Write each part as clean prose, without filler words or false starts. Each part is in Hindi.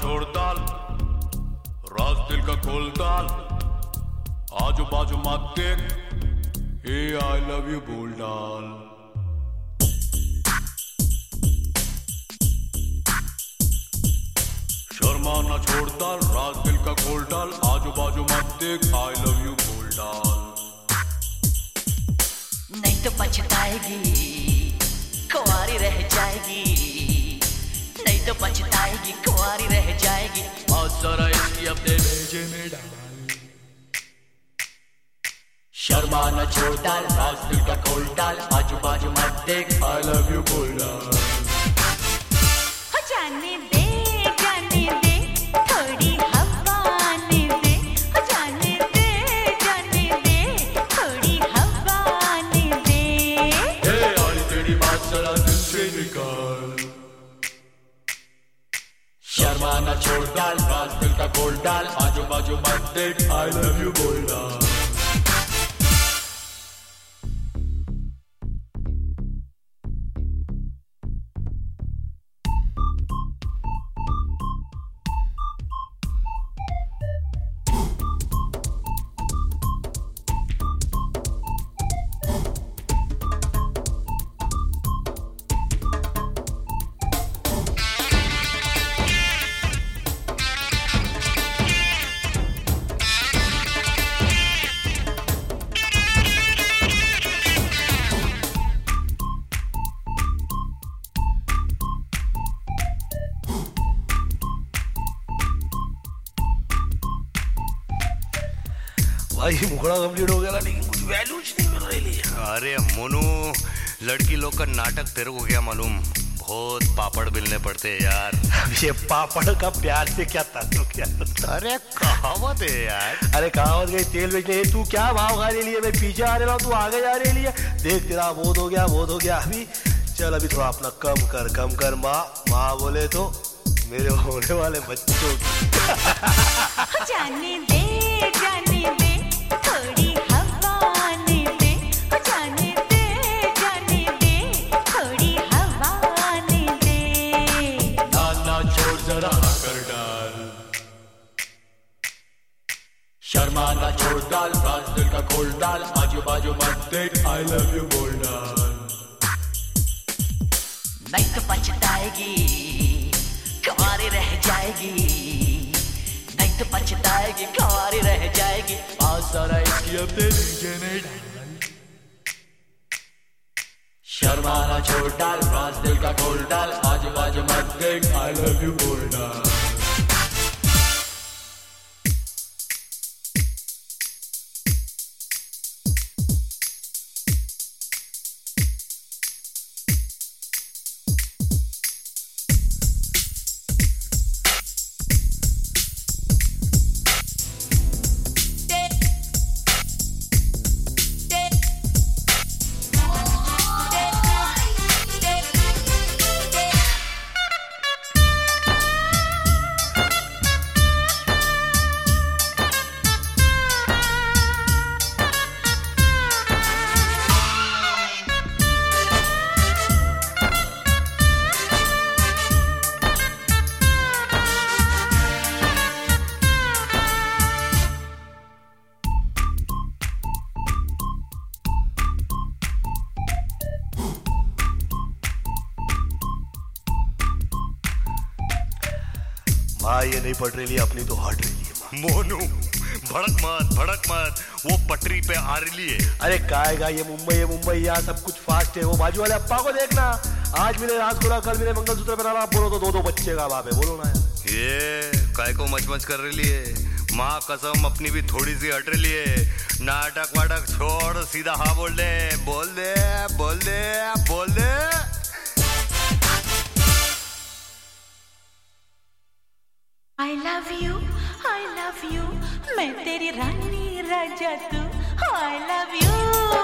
छोड़ डाल, राज दिल का खोल डाल, आजू बाजू मत देख, हे आई लव यू बोल डाल। शर्मा ना छोड़ डाल, राज दिल का खोल डाल, आजू बाजू मत देख, आई लव यू बोल डाल। नहीं तो पछताएगी, कुंवारी रह जाएगी, नहीं तो पछताएगी, कुंवारी रह जाएगी। और जरा इसकी अपने भेजे में डाल। शर्मा न छोड़ डाल, राज दिल का खोल डाल, आजू बाजू मत देख, आई लव यू बोल डाल। जाने दे, जाने दे, थोड़ी हवा आने दे, जाने दे, जाने दे, थोड़ी हवा आने दे। आई तेरी बात जरा दिल से निकाल। शर्मा न छोड़ डाल, राज दिल का खोल डाल, आजू बाजू मत देख, आई लव यू बोल डाल। भाई मुखड़ा कंप्लीट हो गया ना, लेकिन कुछ वैल्यू नहीं मिल रही है। अरे मोनू, लड़की लोग का नाटक तेरे को क्या मालूम, बहुत पापड़ बेलने पड़ते हैं यार। ये पापड़ का प्यार से क्या ताल्लुक क्या? अरे कहावत है यार। अरे कहावत गई तेल बेचने, तू क्या भाव खा ले लिए? मैं पीछे आ रहा हूँ, तू आगे जा रही लिए। देख तेरा बहुत हो गया, बहुत हो गया। अभी चल, अभी थोड़ा अपना कम कर, कम कर। माँ बोले तो मेरे होने वाले बच्चों की। जाने दे, जाने दे, थोड़ी हवा आने दे, जाने दे, जाने दे, थोड़ी हवा आने दे। ना छोड़ जरा कर डाल। शर्मा न छोड़ डाल, राज दिल का खोल डाल, आजू बाजू मत देख, आई लव यू बोल डाल। नहीं तो पछताएगी, कुंवारी रह जाएगी, नहीं तो पछताएगी, कुंवारी रह जाएगी। और जरा इसकी अपने भेजे में डाल। शर्मा न छोड़ डाल, राज दिल का खोल डाल, आजू बाजू मत देख, आई लव यू बोल डाल। भाई ये नहीं पट रही, अपनी तो हट रही है। मोनू भड़क मत, वो पटरी पे आ रही है। अरे काएगा, ये मुंबई यहाँ सब कुछ फास्ट है। वो बाजू वाले अप्पा को देखना, आज मिले राजखोला, कल मिले मंगलसूत्र पहना, बोलो तो दो बच्चे का बाप है। बोलो ना यार, ये काय को मच कर रही है। माँ कसम, अपनी भी थोड़ी सी हट रही है। नाटक वाटक छोड़, सीधा हाँ बोल दे, बोल दे, बोल दे, बोल दे। I love you, मैं तेरी रानी राजा तू। I love you,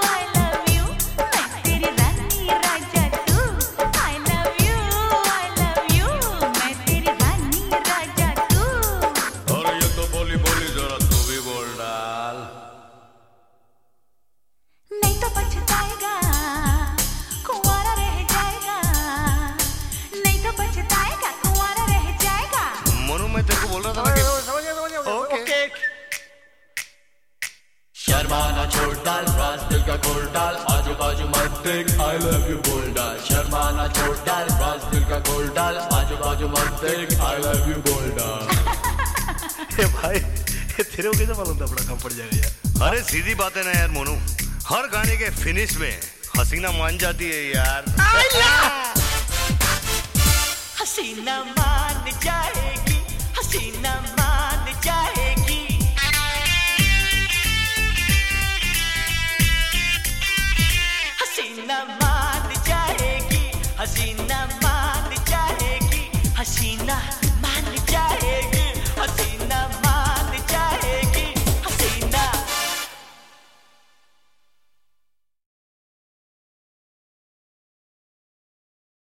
मैं तेरी रानी राजा तू। I love you, मैं तेरी रानी राजा तू। अरे ये तो बोली जरा तू भी बोल डाल। नहीं तो पछताएगा, कुंवारा रह जाएगा, नहीं तो पछताएगा, कुंवारा रह जाएगा। मोनू मैं तेरे को बोल रहा था ना कि समझ गया ओके। शर्माना छोड़ डाल, राज दिल का खोल डाल, आजू बाजू मत देख, I love you बोल डाल। शर्माना छोड़ डाल, राज दिल का खोल डाल, आजू बाजू मत देख, I love you बोल डाल। भाई तेरे को कैसे मालूम था अपना काम पड़ जाएगा यार? अरे सीधी बात है ना यार मोनू, हर गाने के फिनिश में हसीना मान जाती है यार। हसीना मान जाएगी, हसीना मान जाएगी।